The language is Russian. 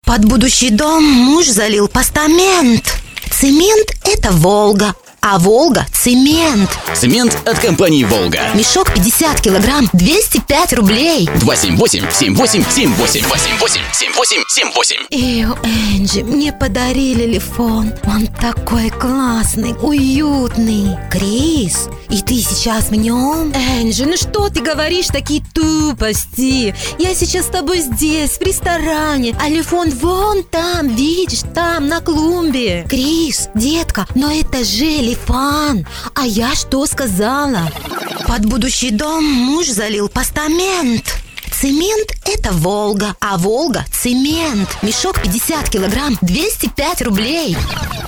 Под будущий дом муж залил постамент. Цемент – это Волга, а Волга – цемент. Цемент от компании «Волга». Мешок 50 килограмм, 205 рублей. 278-7878. 278-7878. Энджи, мне подарили лифон. Он такой классный, уютный. Крис, и ты сейчас в нем? Энджи, ну что ты говоришь такие тупости? Я сейчас с тобой здесь, в ресторане, а лифон вон там, видишь, там, на клумбе. Крис, детка, но это же лифан. А я что сказала? Под будущий дом муж залил постамент. Цемент – это Волга, а Волга – цемент. Мешок 50 килограмм, 205 рублей.